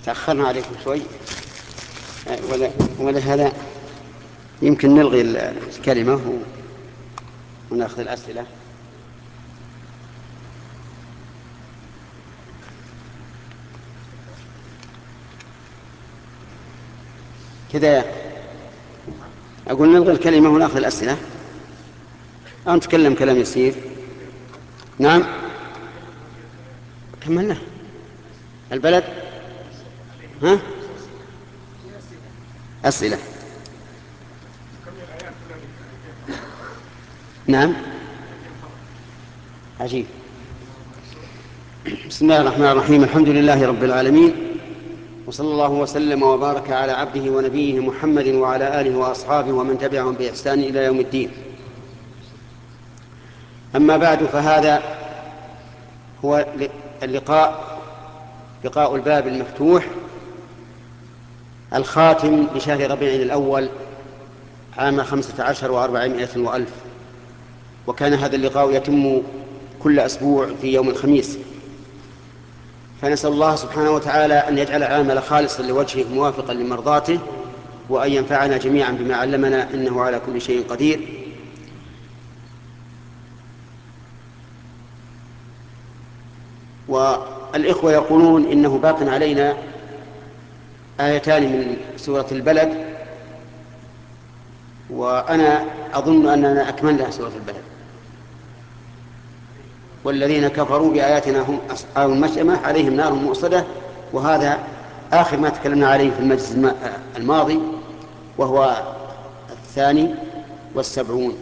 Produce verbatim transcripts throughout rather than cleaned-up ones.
تأخرنا عليكم شوي، ولهذا يمكن نلغي الكلمة ونأخذ الأسئلة. كذا أقول نلغي الكلمة ونأخذ الأسئلة أو نتكلم كلام يسير. نعم كملنا البلد. ها أسئلة. نعم عجيب. بسم الله الرحمن الرحيم. الحمد لله رب العالمين، وصلى الله وسلم وبارك على عبده ونبيه محمد وعلى آله وأصحابه ومن تبعهم بإحسان إلى يوم الدين. أما بعد، فهذا هو اللقاء لقاء الباب المفتوح الخاتم لشهر ربيع الأول عام خمسة عشر وأربعمائة وألف، وكان هذا اللقاء يتم كل أسبوع في يوم الخميس. فنسأل الله سبحانه وتعالى أن يجعل العمل خالصا لوجهه موافقا لمرضاته، وأن ينفعنا جميعا بما علمنا، إنه على كل شيء قدير. والإخوة يقولون إنه باق علينا آيتان من سورة البلد، وأنا أظن أننا أكملنا سورة البلد. والذين كفروا بآياتنا هم أصحاب المشأمة عليهم نار مؤصدة، وهذا آخر ما تكلمنا عليه في المجلس الماضي، وهو الثاني والسبعون.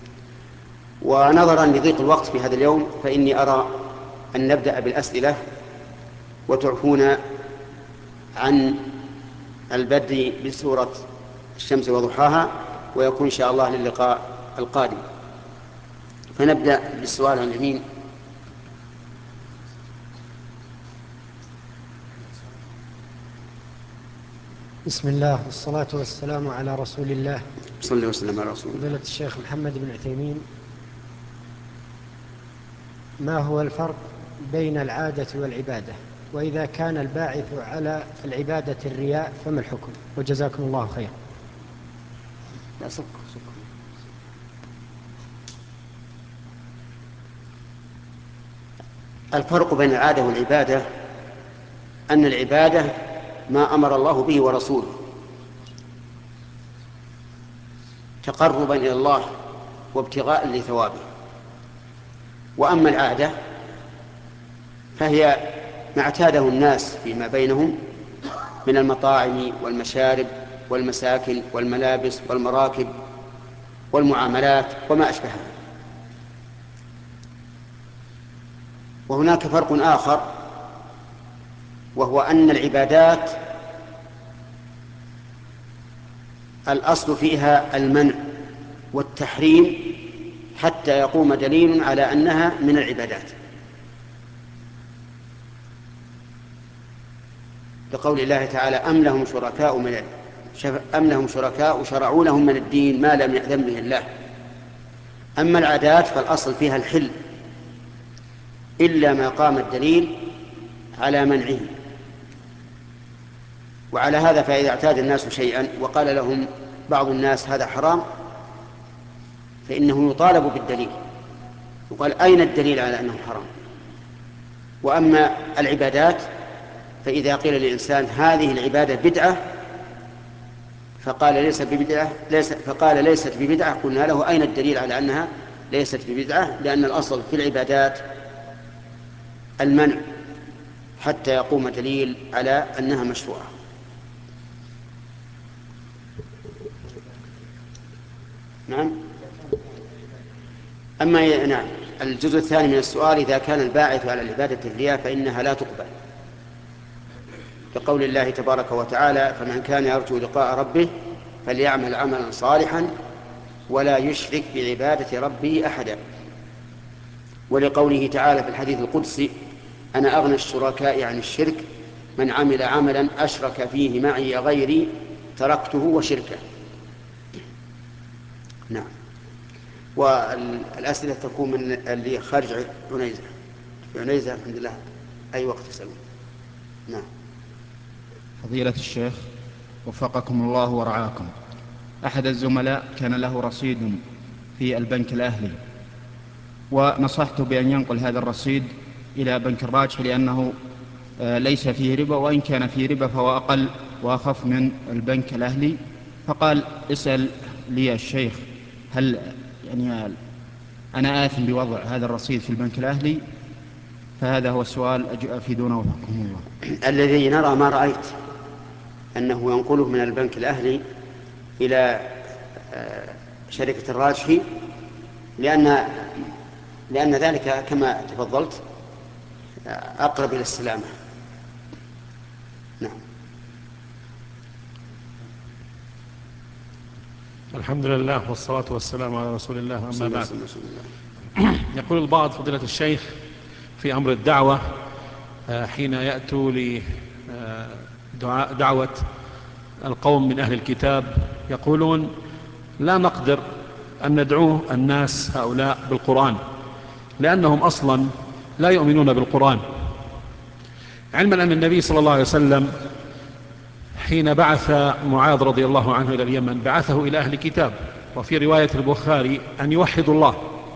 ونظرا لضيق الوقت في هذا اليوم، فإني أرى أن نبدأ بالأسئلة وتعفون عن البدء بسورة الشمس وضحاها، ويكون إن شاء الله للقاء القادم. فنبدأ بالسؤال عن اليمين. بسم الله والصلاة والسلام على رسول الله صلى الله وسلم على رسول الله. فضيلة الشيخ محمد بن عثيمين، ما هو الفرق بين العادة والعبادة؟ وإذا كان الباعث على العبادة الرياء فما الحكم؟ وجزاكم الله خير. لا سكر سكر. الفرق بين العادة والعبادة أن العبادة ما أمر الله به ورسوله تقربا إلى الله وابتغاء لثوابه، وأما العادة فهي ما اعتاده الناس فيما بينهم من المطاعم والمشارب والمساكن والملابس والمراكب والمعاملات وما أشبهها. وهناك فرق آخر، وهو أن العبادات الأصل فيها المنع والتحريم حتى يقوم دليل على أنها من العبادات، لقول الله تعالى: أم لهم شركاء من أم لهم شركاء شرعوا لهم من الدين ما لم يأذن به الله. أما العادات فالأصل فيها الحل إلا ما قام الدليل على منعه. وعلى هذا فإذا اعتاد الناس شيئا وقال لهم بعض الناس هذا حرام، فإنه يطالب بالدليل، وقال: أين الدليل على أنه حرام؟ وأما العبادات فإذا قيل للإنسان هذه العبادة بدعة فقال ليست ببدعة ليس فقال ليست ببدعة، قلنا له: أين الدليل على أنها ليست ببدعة؟ لأن الأصل في العبادات المنع حتى يقوم دليل على أنها مشروعة. نعم. أما نعم الجزء الثاني من السؤال: إذا كان الباعث على العبادة الرياء فإنها لا تقبل، كقول الله تبارك وتعالى: فمن كان يرجو لقاء ربه فليعمل عملا صالحا ولا يشرك بعبادة ربه أحدا. ولقوله تعالى في الحديث القدسي: أنا أغنى الشركاء عن الشرك، من عمل عملا أشرك فيه معي غيري تركته وشركه. نعم. والأسئلة تكون من اللي خارج عنيزة. في عنيزة الحمد لله أي وقت يسألون. نعم. فضيلة الشيخ وفقكم الله ورعاكم، أحد الزملاء كان له رصيد في البنك الأهلي، ونصحته بأن ينقل هذا الرصيد إلى بنك الراجح لأنه ليس فيه ربا، وإن كان فيه ربا فهو أقل وأخف من البنك الأهلي. فقال: اسأل لي الشيخ هل يعني أنا آثم بوضع هذا الرصيد في البنك الأهلي؟ فهذا هو السؤال، أفيدونا وفقكم الله. الذي نرى ما رأيت أنه ينقله من البنك الأهلي إلى شركة الراجحي، لأن لأن ذلك كما تفضلت أقرب إلى السلامة. نعم. الحمد لله والصلاة والسلام على رسول الله، أما بعد. يقول البعض فضيلة الشيخ في أمر الدعوة حين يأتوا لدعوة القوم من أهل الكتاب يقولون: لا نقدر أن ندعوه الناس هؤلاء بالقرآن لأنهم أصلا لا يؤمنون بالقرآن، علما أن النبي صلى الله عليه وسلم حين بعث معاذ رضي الله عنه إلى اليمن بعثه إلى أهل الكتاب، وفي رواية البخاري أن يوحدوا الله.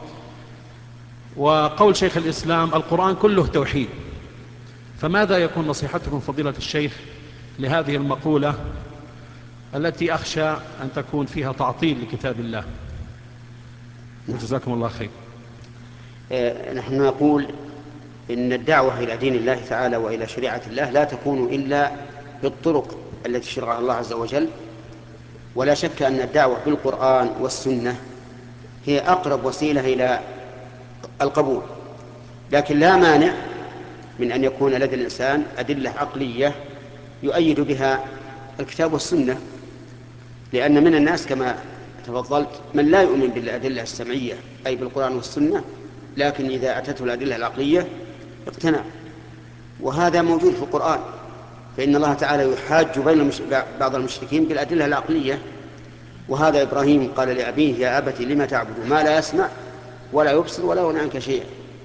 وقول شيخ الإسلام القرآن كله توحيد، فماذا يكون نصيحتكم فضيلة الشيخ لهذه المقولة التي أخشى أن تكون فيها تعطيل لكتاب الله؟ وجزاكم الله خير. نحن نقول إن الدعوة إلى دين الله تعالى وإلى شريعة الله لا تكون إلا بالطرق التي شرعها الله عز وجل، ولا شك أن الدعوة بالقرآن والسنة هي أقرب وسيلة إلى القبول، لكن لا مانع من أن يكون لدى الإنسان أدلة عقلية يؤيد بها الكتاب والسنة، لأن من الناس كما تفضلت من لا يؤمن بالأدلة السمعية أي بالقرآن والسنة، لكن إذا أتته الأدلة العقلية اقتنع، وهذا موجود في القرآن. فإن الله تعالى يحاج بين بعض المشركين بالأدلة العقلية، وهذا إبراهيم قال لأبيه: يا أبت لم تعبد ما لا يسمع ولا يبصر ولا يغني عنك شيئا.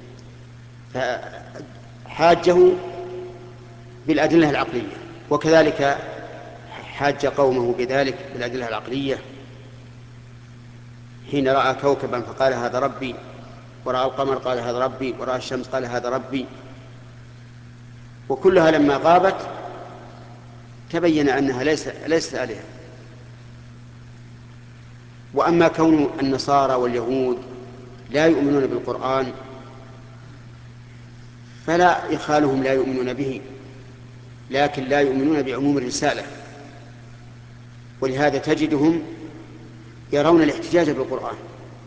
فحاجه بالأدلة العقلية، وكذلك حاج قومه بذلك بالأدلة العقلية حين رأى كوكبا فقال: هذا ربي، ورأى القمر قال: هذا ربي، ورأى الشمس قال: هذا ربي، وكلها لما غابت تبين أنها ليس ليست آلهة. وأما كون النصارى واليهود لا يؤمنون بالقرآن فلا يخالهم لا يؤمنون به، لكن لا يؤمنون بعموم الرسالة، ولهذا تجدهم يرون الاحتجاج بالقرآن.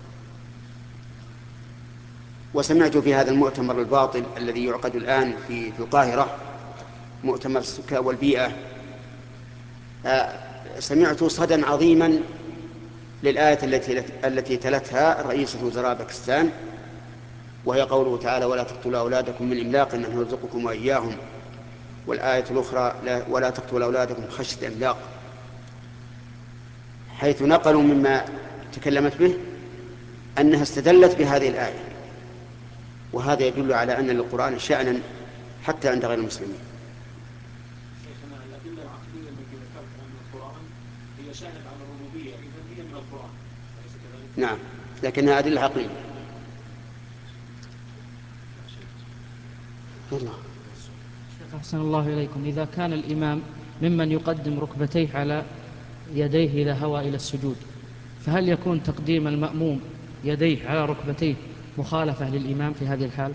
وسمعت في هذا المؤتمر الباطل الذي يعقد الآن في القاهرة، مؤتمر السكاء والبيئة، سمعت صدى عظيما للآية التي التي تلتها رئيسة وزراء باكستان، وهي قوله تعالى: ولا تقتلوا أولادكم من إملاق نحن نرزقكم وإياهم، والآية الأخرى: ولا تقتلوا أولادكم خشية إملاق، حيث نقلوا مما تكلمت به أنها استدلت بهذه الآية، وهذا يدل على أن للقرآن شأنا حتى عند غير المسلمين. شيخنا، الأدلة العقلية التي ذكرت أن القرآن هي شاهد على الربوبية، إذن هي من القرآن، أليس كذلك؟ نعم، لكنها أدلة عقلية. الله. شيخ أحسن الله إليكم، إذا كان الإمام ممن يقدم ركبتيه على يديه إلى هوى إلى السجود، فهل يكون تقديم المأموم يديه على ركبتيه مخالفة للإمام في هذه الحال؟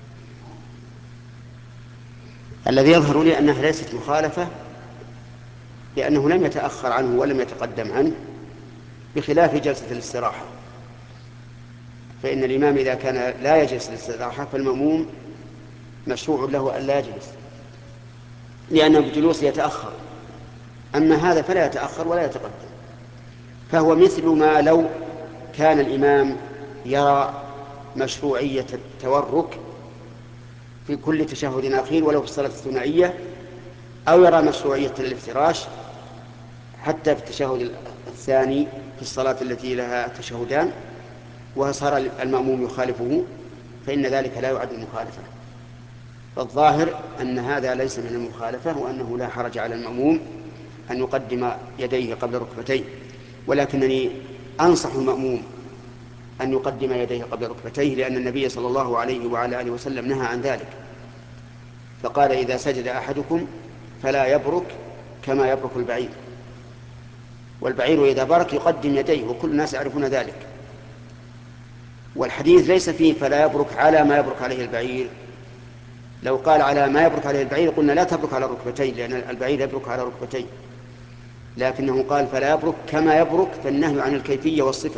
الذي يظهر لي أنها ليست مخالفة، لأنه لم يتأخر عنه ولم يتقدم عنه، بخلاف جلسة الاستراحة، فإن الإمام إذا كان لا يجلس الاستراحة فالمأموم مشروع له أن لا يجلس، لأنه بجلوس يتأخر. أما هذا فلا يتأخر ولا يتقدم، فهو مثل ما لو كان الإمام يرى مشروعية التورك في كل تشهد أخير ولو في الصلاة الثنائية، أو يرى مشروعية الافتراش حتى في التشهد الثاني في الصلاة التي لها تشهدان، وصار المأموم يخالفه، فإن ذلك لا يعد مخالفة. فالظاهر أن هذا ليس من المخالفة، وأنه لا حرج على المأموم أن يقدم يديه قبل ركبتيه، ولكنني أنصح المأموم أن يقدم يديه قبل ركبتيه، لأن النبي صلى الله عليه وعلى آله وسلم نهى عن ذلك، فقال: إذا سجد أحدكم فلا يبرك كما يبرك البعير. والبعير إذا برك يقدم يديه، وكل الناس يعرفون ذلك. والحديث ليس فيه فلا يبرك على ما يبرك عليه البعير. لو قال على ما يبرك عليه البعير قلنا لا تبرك على ركبتين، لأن البعير يبرك على ركبتين، لكنه قال فلا يبرك كما يبرك، فالنهي عن الكيفية والصفة.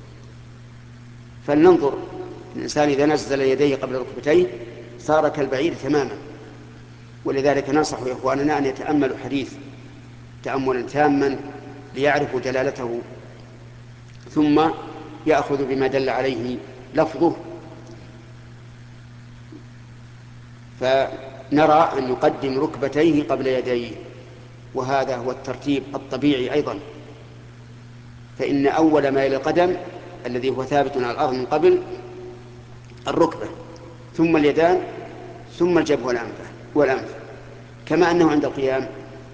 فلننظر، الإنسان إذا نزل يديه قبل ركبتيه صار كالبعير تماما. ولذلك ننصح إخواننا أن يتأملوا حديث تأملا تاما ليعرفوا دلالته، ثم يأخذ بما دل عليه لفظه. فنرى أن يقدم ركبتيه قبل يديه، وهذا هو الترتيب الطبيعي أيضا، فإن أول ما يلي القدم الذي هو ثابت على الأرض من قبل الركبة، ثم اليدان، ثم الجبهة والأنف والأنف كما أنه عند القيام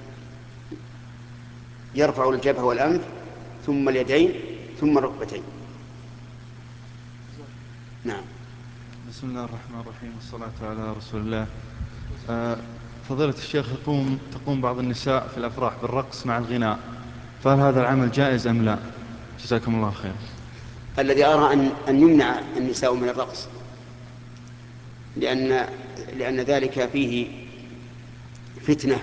يرفع الجبهة والأنف، ثم اليدين، ثم الركبتين. نعم. بسم الله الرحمن الرحيم، والصلاة على رسول الله. آه فضيلة الشيخ، يقوم تقوم بعض النساء في الأفراح بالرقص مع الغناء، فهل هذا العمل جائز أم لا؟ جزاكم الله خير. الذي أرى أن أن يمنع النساء من الرقص، لأن لأن ذلك فيه فتنة.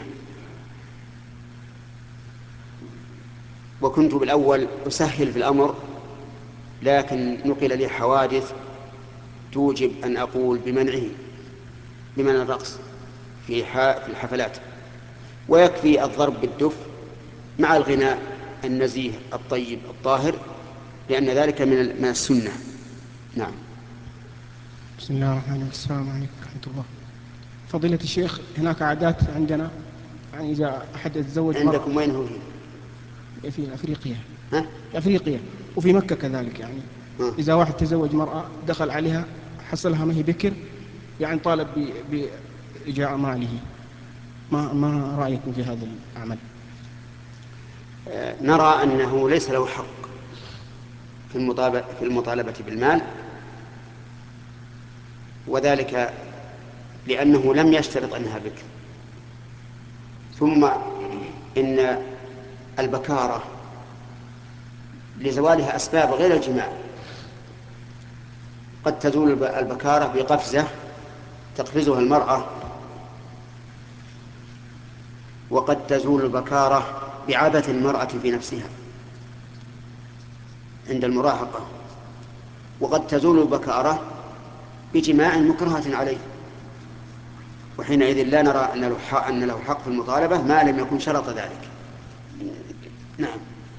وكنت بالأول أسهل في الأمر، لكن نقل لي حوادث توجب أن أقول بمنعه، بمنع الرقص في في الحفلات، ويكفي الضرب بالدف مع الغناء النزيه الطيب الطاهر، لأن ذلك من السنة. نعم. بسم الله الرحمن الرحيم. السلام عليكم ورحمة الله. فضيلة الشيخ، هناك عادات عندنا، يعني إذا أحد يتزوج مرة. عندكم وين هو؟ في أفريقيا. ها؟ في أفريقيا وفي مكة كذلك. يعني ها. إذا واحد تزوج مرأة دخل عليها حصلها ما هي بكر، يعني طالب بإجاء ماله، ما ما رأيكم في هذا العمل؟ آه نرى أنه ليس له حق في المطالبة في المطالبة بالمال، وذلك لأنه لم يشترط أنها بكر. ثم إن البكارة لزوالها أسباب غير الجماع. قد تزول البكارة بقفزة تقفزها المرأة، وقد تزول البكارة بعبث المرأة في نفسها عند المراهقة، وقد تزول البكارة بجماع مكرهة عليه، وحينئذ لا نرى أن له حق, أن له حق في المطالبة ما لم يكن شرط ذلك. نعم.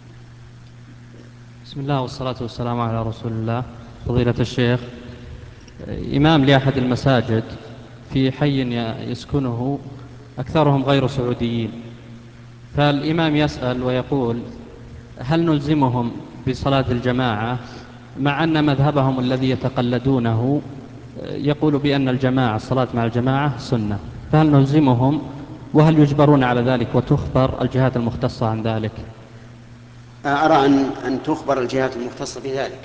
بسم الله والصلاة والسلام على رسول الله. فضيلة الشيخ، إمام لأحد المساجد في حي يسكنه أكثرهم غير سعوديين، فالإمام يسأل ويقول: هل نلزمهم بصلاة الجماعة، مع أن مذهبهم الذي يتقلدونه يقول بأن الجماعة الصلاة مع الجماعة سنة، فهل نلزمهم وهل يجبرون على ذلك وتخبر الجهات المختصة عن ذلك؟ أرى أن أن تخبر الجهات المختصة بذلك،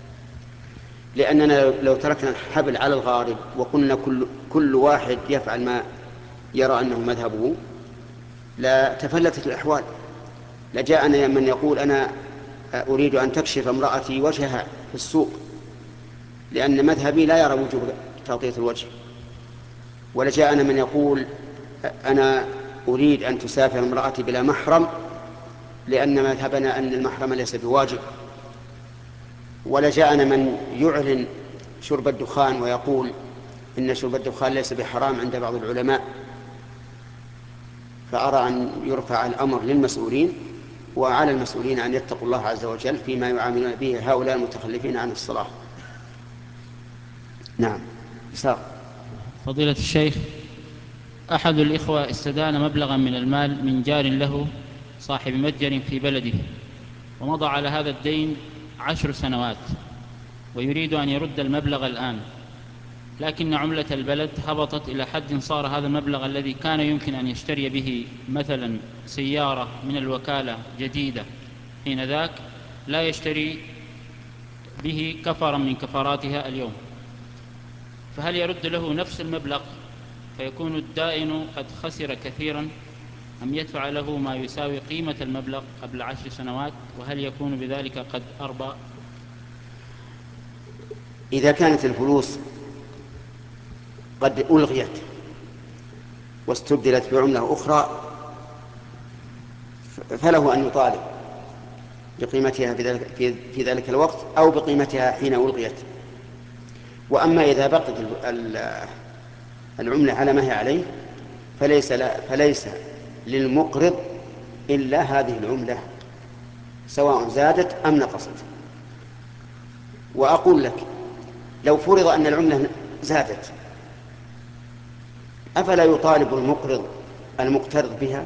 لأننا لو تركنا الحبل على الغارب وقلنا كل كل واحد يفعل ما يرى أنه مذهبه لا تفلتت الأحوال. لجاءنا من يقول: أنا أريد أن تكشف امرأتي وجهها في السوق، لأن مذهبي لا يرى وجوب تغطية الوجه. ولجاءنا من يقول: أنا أريد أن تسافر امرأتي بلا محرم، لأن مذهبنا أن المحرم ليس بواجب. ولجاءنا من يعلن شرب الدخان ويقول إن شرب الدخان ليس بحرام عند بعض العلماء. فأرى أن يرفع الأمر للمسؤولين، وعلى المسؤولين أن يتقوا الله عز وجل فيما يعاملون به هؤلاء المتخلفين عن الصلاة. نعم. ساق. فضيلة الشيخ، أحد الإخوة استدان مبلغا من المال من جار له صاحب متجر في بلده، ومضى على هذا الدين عشر سنوات، ويريد أن يرد المبلغ الآن، لكن عملة البلد هبطت إلى حد صار هذا المبلغ الذي كان يمكن أن يشتري به مثلا سيارة من الوكالة جديدة حين ذاك لا يشتري به كفرا من كفاراتها اليوم، فهل يرد له نفس المبلغ فيكون الدائن قد خسر كثيرا، أم يدفع له ما يساوي قيمة المبلغ قبل عشر سنوات، وهل يكون بذلك قد أربى؟ إذا كانت الفلوس قد ألغيت واستبدلت بعملة أخرى فله أن يطالب بقيمتها في ذلك, في ذلك الوقت أو بقيمتها حين ألغيت. وأما إذا بقت العملة على ما هي عليه فليس, لا فليس للمقرض إلا هذه العملة سواء زادت أم نقصت. وأقول لك لو فرض أن العملة زادت أفلا يطالب المقرض المقترض بها؟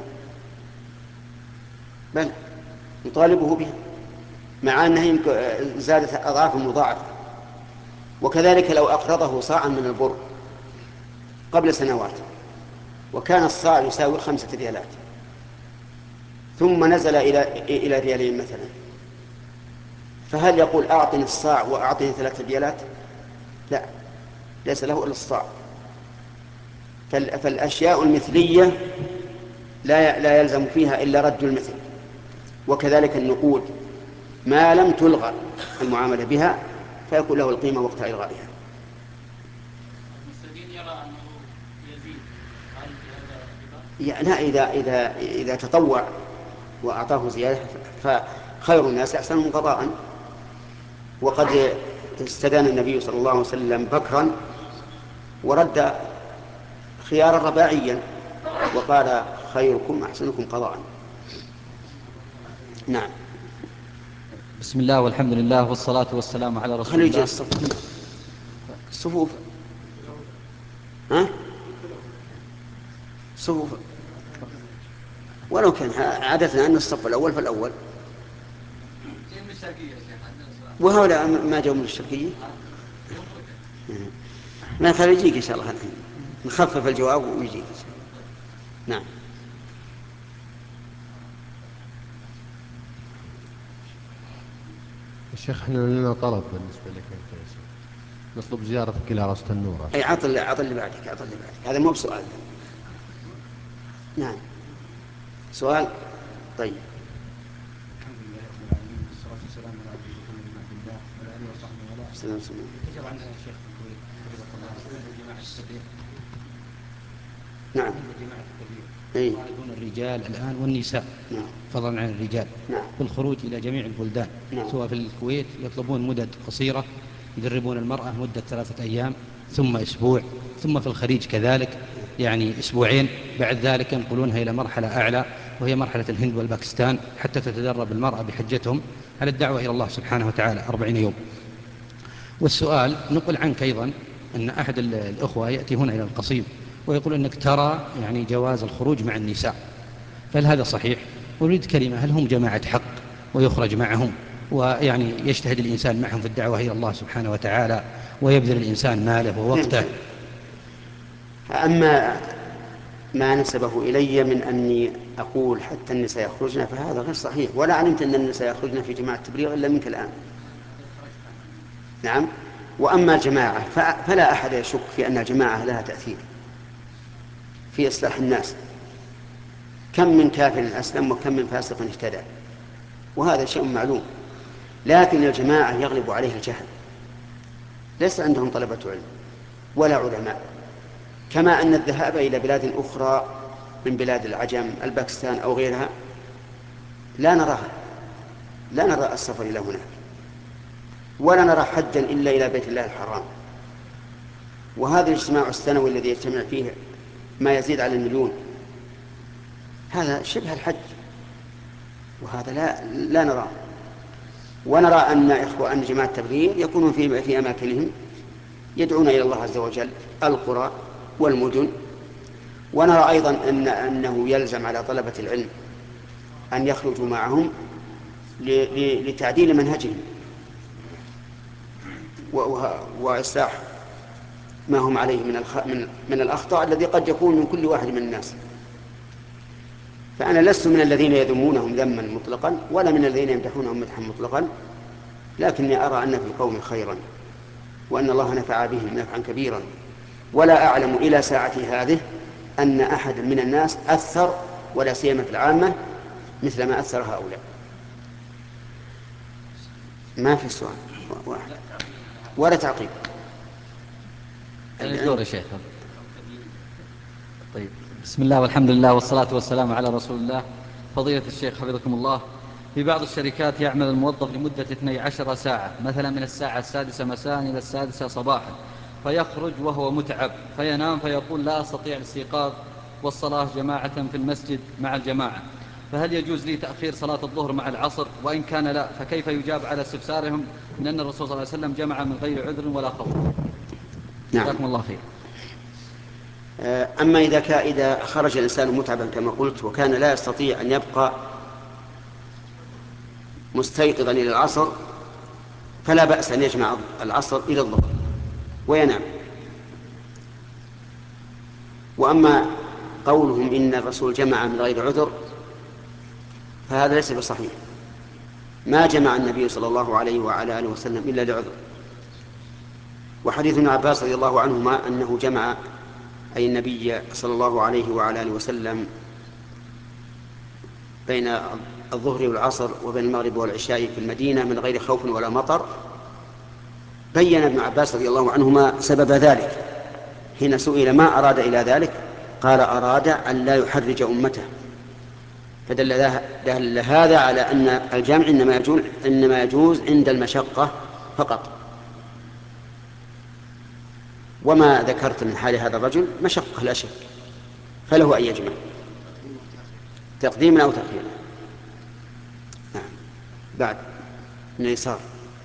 بل يطالبه بها مع أنها زادت أضعاف مضاعفة. وكذلك لو أقرضه صاعا من البر قبل سنوات وكان الصاع يساوي خمسة ريالات ثم نزل إلى إلى ريالين مثلا، فهل يقول أعطني الصاع وأعطني ثلاثة ريالات؟ لا، ليس له إلا الصاع. فالأشياء المثلية لا لا يلزم فيها إلا رد المثل. وكذلك النقود ما لم تلغى المعاملة بها فيكون له القيمة وقت إلغائها. المستدين يرى أنه يزيد هل في هذا؟ لا، إذا إذا إذا تطوع وأعطاه زيادة فخير الناس أحسنهم قضاء. وقد استدان النبي صلى الله عليه وسلم بكرا ورد خيارا رباعيا وقال خيركم أحسنكم قضاء. نعم. بسم الله والحمد لله والصلاة والسلام على رسول الله. الصفوف الصفوف ها صفوف ولو كان عادتنا أن الصف الأول فالأول، وهؤلاء ما جاءوا من الشرقية ما خليجيك إن شاء الله الحين نخفف الجواب ويجيك. نعم. الشيخ احنا لنا طلب بالنسبة لك انت يا شيخ، نطلب زيارتك إلى رأس النور. أي عطل عطل اللي بعدك عطل اللي بعدك، هذا مو بسؤال. نعم سؤال. طيب. الحمد لله رب العالمين والصلاة والسلام على محمد بن عبد الله وعلى آله وصحبه وعلى آله وسلم. ذكر عندنا يا شيخ في الكويت حفظك الله عند جماعة التبليغ. نعم. عند جماعة التبليغ أي. يطالبون الرجال الآن والنساء نعم. فضلا عن الرجال نعم. بالخروج إلى جميع البلدان. نعم. سواء في الكويت يطلبون مدد قصيرة يدربون المرأة مدة ثلاثة أيام ثم أسبوع، ثم في الخليج كذلك يعني أسبوعين، بعد ذلك ينقلونها إلى مرحلة أعلى وهي مرحلة الهند والباكستان حتى تتدرب المرأة بحجتهم على الدعوة إلى الله سبحانه وتعالى أربعين يوم. والسؤال نقل عنك أيضا أن أحد الأخوة يأتي هنا إلى القصيم ويقول أنك ترى يعني جواز الخروج مع النساء، فهل هذا صحيح؟ أريد كلمة، هل هم جماعة حق ويخرج معهم ويعني يجتهد الإنسان معهم في الدعوة إلى الله سبحانه وتعالى ويبذل الإنسان ماله ووقته؟ أما ما نسبه إلي من أني أقول حتى النساء يخرجن فهذا غير صحيح، ولا علمت أن النساء يخرجن في جماعة التبليغ إلا منك الآن. نعم. وأما الجماعة فلا أحد يشك في أن الجماعة لها تأثير في إصلاح الناس، كم من كافر أسلم وكم من فاسق اهتدى، وهذا شيء معلوم. لكن الجماعة يغلب عليه الجهل، ليس عندهم طلبة علم ولا علماء، كما أن الذهاب إلى بلاد أخرى من بلاد العجم الباكستان أو غيرها لا نراها، لا نرى السفر إلى هناك، ولا نرى حجا إلا إلى بيت الله الحرام. وهذا الاجتماع السنوي الذي يجتمع فيه ما يزيد على المليون هذا شبه الحج، وهذا لا لا نراه. ونرى أن إخوة أن جماعة التبليغ يكونون في في أماكنهم يدعون إلى الله عز وجل القرى والمدن. ونرى أيضا أن أنه يلزم على طلبة العلم أن يخرجوا معهم لتعديل منهجهم وإصلاح ما هم عليه من, الخ... من... من الأخطاء الذي قد يكون من كل واحد من الناس. فأنا لست من الذين يذمونهم ذما مطلقا ولا من الذين يمدحونهم مدحا مطلقا، لكني أرى أن في القوم خيرا وأن الله نفع بهم نفعا كبيرا، ولا أعلم إلى ساعتي هذه أن أحد من الناس أثر ولا سيما في العامة مثل ما أثر هؤلاء. ما في سؤال ولا تعقيب. الدور يا شيخ. طيب، بسم الله والحمد لله والصلاة والسلام على رسول الله. فضيلة الشيخ حفظكم الله، في بعض الشركات يعمل الموظف لمدة اثنتي عشرة ساعة، مثلا من الساعة السادسة مساء إلى السادسة صباحا، فيخرج وهو متعب فينام فيقول لا أستطيع الاستيقاظ والصلاة جماعة في المسجد مع الجماعة، فهل يجوز لي تأخير صلاة الظهر مع العصر؟ وإن كان لا فكيف يجاب على استفسارهم من أن الرسول صلى الله عليه وسلم جمع من غير عذر ولا خوف؟ نعم. جزاكم الله خير. أما إذا كان إذا خرج الإنسان متعبا كما قلت وكان لا يستطيع أن يبقى مستيقظا إلى العصر فلا بأس أن يجمع العصر إلى الظهر وينام. وأما قولهم إن الرسول جمع من غير عذر فهذا ليس بصحيح. ما جمع النبي صلى الله عليه وعلى آله وسلم إلا لعذر. وحديث ابن عباس رضي الله عنهما أنه جمع أي النبي صلى الله عليه وعلى آله وسلم بين الظهر والعصر وبين المغرب والعشاء في المدينة من غير خوف ولا مطر. بين ابن عباس رضي الله عنهما سبب ذلك حين سئل ما أراد إلى ذلك قال أراد أن لا يحرج أمته، فدل دل هذا على أن الجمع إنما يجوز, إنما يجوز عند المشقة فقط. وما ذكرت من حال هذا الرجل مشقة لا شك، فله أن يجمع تقديما أو تأخيرا. نعم. بعد من اليسار.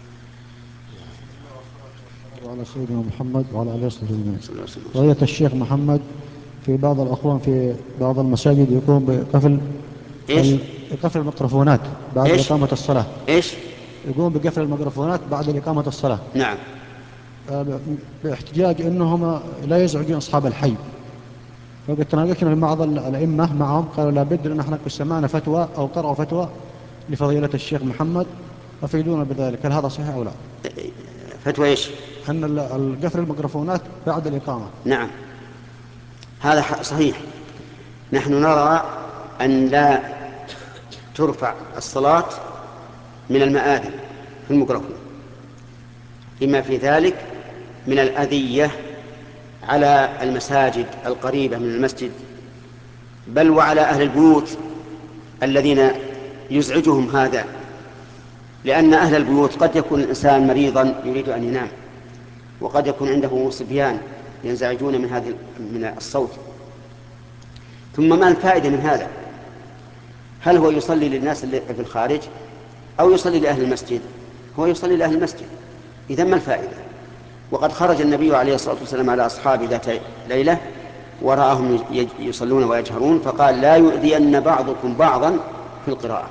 وعلى سيدنا محمد وعلى آله وصحبه أجمعين. فضيلة الشيخ محمد، في بعض الأخوان في بعض المساجد يقوم بقفل إيش؟ قفل الميكروفونات بعد إيش؟ إقامة الصلاة. إيش؟ يقوم بقفل الميكروفونات بعد إقامة الصلاة. نعم. باحتجاج أنهم لا يزعجون أصحاب الحي. وقد تناقشنا مع بعض الأئمة معهم قالوا لابد أن احنا سمعنا فتوى أو قرأوا فتوى لفضيلة الشيخ محمد أفيدونا بذلك، هل هذا صحيح أو لا؟ فتوى إيش؟ أن قفل الميكروفونات بعد الإقامة. نعم هذا صحيح. نحن نرى أن لا ترفع الصلاة من المآذن في الميكروفون لما في ذلك من الأذية على المساجد القريبة من المسجد، بل وعلى أهل البيوت الذين يزعجهم هذا، لأن أهل البيوت قد يكون الإنسان مريضا يريد أن ينام، وقد يكون عنده صبيان ينزعجون من هذا من الصوت. ثم ما الفائدة من هذا؟ هل هو يصلي للناس اللي في الخارج أو يصلي لأهل المسجد؟ هو يصلي لأهل المسجد، إذن ما الفائدة؟ وقد خرج النبي عليه الصلاة والسلام على أصحابه ذات ليلة ورآهم يصلون ويجهرون فقال لا يؤذين بعضكم بعضا في القراءة.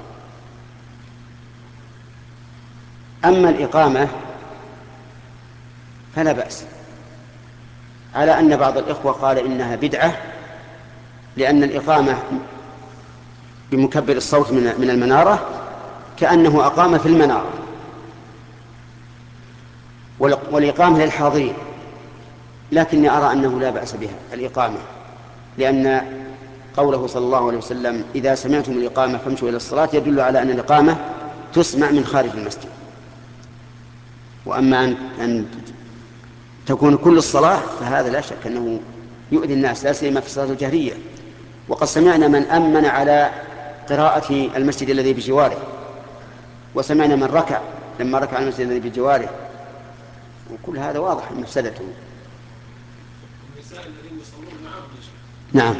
أما الإقامة فلا بأس، على أن بعض الإخوة قال إنها بدعة لأن الإقامة بمكبر الصوت من المنارة كأنه أقام في المنارة، والإقامة للحاضرين، لكني أرى أنه لا بأس بها الإقامة، لأن قوله صلى الله عليه وسلم إذا سمعتم الإقامة فامشوا إلى الصلاة يدل على أن الإقامة تسمع من خارج المسجد. وأما أن تكون كل الصلاة فهذا لا شك أنه يؤذي الناس، لا سيما في الصلاة الجهرية. وقد سمعنا من أمن على قراءة المسجد الذي بجواره، وسمعنا من ركع لما ركع المسجد الذي بجواره، وكل هذا واضح مفسدته. نعم.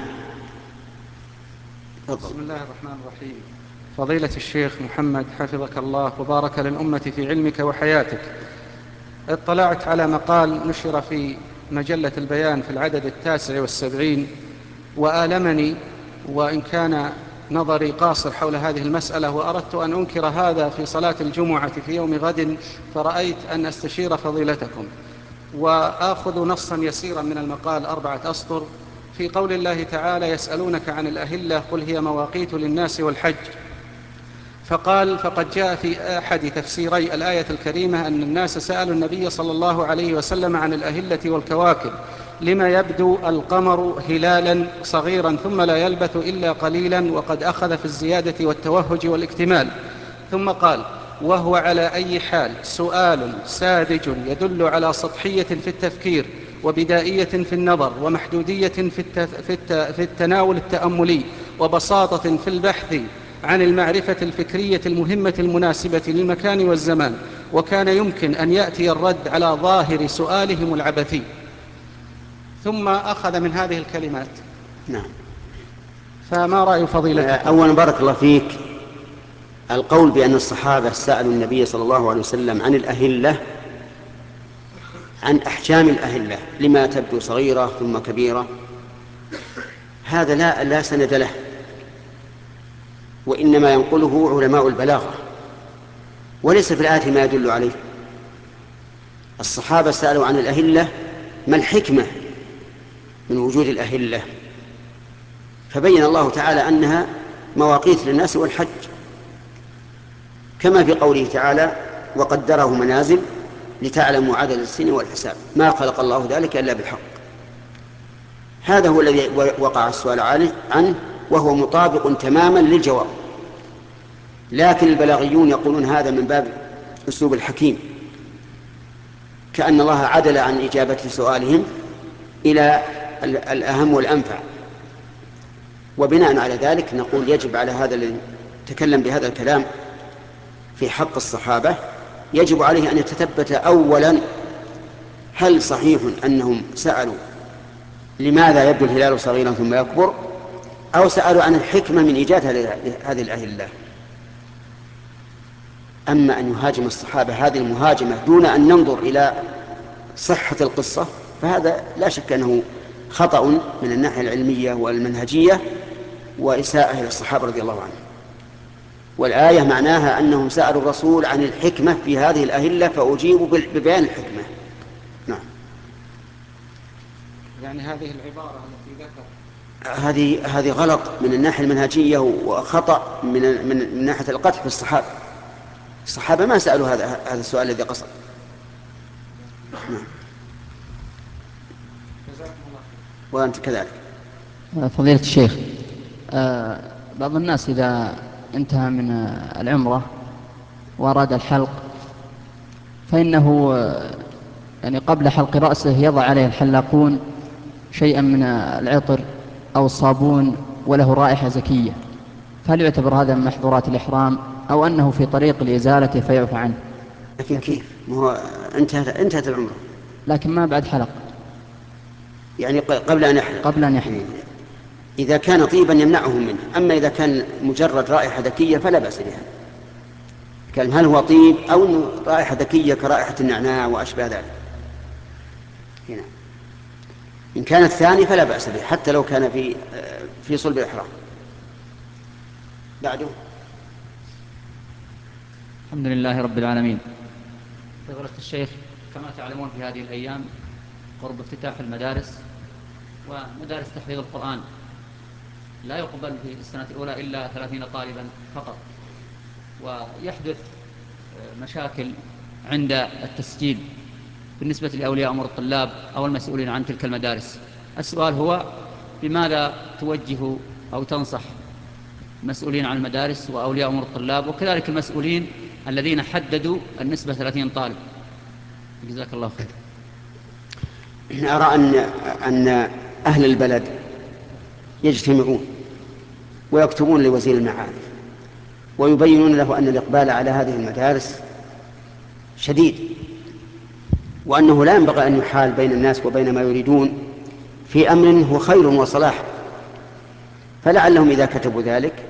بسم الله الرحمن الرحيم. فضيلة الشيخ محمد حفظك الله وبارك للأمة في علمك وحياتك، اطلعت على مقال نشر في مجلة البيان في العدد التاسع والسبعين وآلمني، وإن كان نظري قاصر حول هذه المسألة، وأردت أن أنكر هذا في صلاة الجمعة في يوم غد، فرأيت أن أستشير فضيلتكم. وآخذ نصا يسيرا من المقال أربعة أسطر في قول الله تعالى: يسألونك عن الأهلة قل هي مواقيت للناس والحج. فقال: فقد جاء في أحد تفسيري الآية الكريمة أن الناس سألوا النبي صلى الله عليه وسلم عن الأهلة والكواكب لما يبدو القمر هلالا صغيرا ثم لا يلبث إلا قليلا، وقد أخذ في الزيادة والتوهج والاكتمال. ثم قال: وهو على أي حال سؤال ساذج يدل على سطحية في التفكير وبدائية في النظر ومحدودية في, التف... في, الت... في التناول التأملي وبساطة في البحث عن المعرفة الفكرية المهمة المناسبة للمكان والزمان، وكان يمكن أن يأتي الرد على ظاهر سؤالهم العبثي. ثم أخذ من هذه الكلمات. نعم. فما رأي فضيلتك؟ أولا بارك الله فيك، القول بأن الصحابة سألوا النبي صلى الله عليه وسلم عن الأهلة، عن أحجام الأهلة لما تبدو صغيرة ثم كبيرة، هذا لا, لا سند له، وإنما ينقله علماء البلاغة، وليس في الآية ما يدل عليه. الصحابة سألوا عن الأهلة ما الحكمة من وجود الأهلة، فبين الله تعالى أنها مواقيت للناس والحج، كما في قوله تعالى: وقدره منازل لتعلموا عدد السنين والحساب ما خلق الله ذلك إلا بالحق. هذا هو الذي وقع السؤال عنه، وهو مطابق تماما للجواب، لكن البلاغيون يقولون هذا من باب أسلوب الحكيم، كأن الله عدل عن إجابة سؤالهم إلى الأهم والأنفع. وبناء على ذلك نقول يجب على هذا الذي تكلم بهذا الكلام في حق الصحابة، يجب عليه أن يتثبت أولا هل صحيح أنهم سألوا لماذا يبدو الهلال صغيرا ثم يكبر، أو سألوا عن الحكمة من إيجاد هذه الأهلة. أما أن يهاجم الصحابة هذه المهاجمة دون أن ننظر إلى صحة القصة، فهذا لا شك أنه خطأ من الناحية العلمية والمنهجية، وإساءة إلى الصحابة رضي الله عنهم. والآية معناها أنهم سألوا الرسول عن الحكمة في هذه الأهلة فأجيبوا ببيان الحكمة. نعم. يعني هذه العبارة التي ذكر هذه هذه غلط من الناحية المنهجية، وخطأ من من ناحية القدح في الصحابة. الصحابة ما سألوا هذا هذا السؤال الذي قصد. نعم. وأنت كذلك. فضيلة الشيخ، بعض الناس إذا انتهى من العمرة وأراد الحلق فإنه يعني قبل حلق رأسه يضع عليه الحلاقون شيئا من العطر أو الصابون وله رائحة زكية، فهل يعتبر هذا من محظورات الإحرام أو أنه في طريق لإزالته فيعفى عنه؟ لكن كيف؟ هو انتهت انتهت العمرة لكن ما بعد حلق، يعني قبل أن يحلق. قبل أن يحلق إذا كان طيبا يمنعهم منه، أما إذا كان مجرد رائحة ذكية فلا بأس بها. كان هل هو طيب أو إنه رائحة ذكية كرائحة النعناع وأشبه ذلك. هنا إن كان الثاني فلا بأس به حتى لو كان في في صلب الإحرام. بعده. الحمد لله رب العالمين. فضيلة الشيخ، كما تعلمون في هذه الأيام قرب افتتاح المدارس، ومدارس تحفيظ القرآن لا يقبل في السنة الأولى إلا ثلاثين طالبا فقط، ويحدث مشاكل عند التسجيل بالنسبة لأولياء أمور الطلاب أو المسؤولين عن تلك المدارس. السؤال هو: بماذا توجه أو تنصح المسؤولين عن المدارس وأولياء أمور الطلاب وكذلك المسؤولين الذين حددوا النسبة ثلاثين طالب؟ جزاك الله خير. أرى أن أن أهل البلد يجتمعون ويكتبون لوزير المعارف ويبينون له أن الإقبال على هذه المدارس شديد، وأنه لا ينبغي أن يحال بين الناس وبين ما يريدون في أمر هو خير وصلاح. فلعلهم إذا كتبوا ذلك